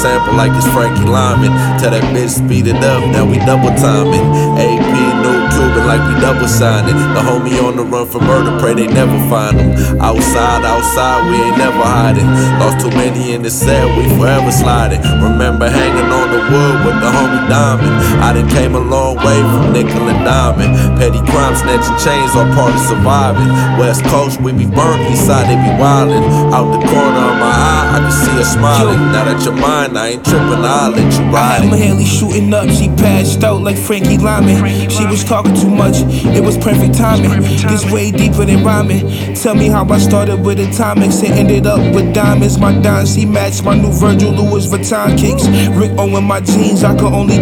sample like it's Frankie Lyman. Tell that bitch speed it up, now we double timing. AP new Cuban like we double signing. The homie on the run for murder, pray they never find him. Outside, we ain't never hiding. Lost too many in the cell, we forever sliding. Remember hanging on the wood with the homie Diamond. I done came a long way from nickel and diamond. Petty crime, snatching chains, all part of surviving. West Coast, we be burnt, east side, they be wildin'. Out the corner of my eye, I can see her smiling. Now that you're mine, I ain't trippin', I'll let you ride it. I had my Haley shooting up, she passed out like Frankie Lyman. She was talking too much, it was perfect timing. This way deeper than rhyming. Tell me how I started with atomics and ended up with diamonds. My dynasty match my new Virgil Louis Vuitton kicks. Rick Owen my jeans, I could only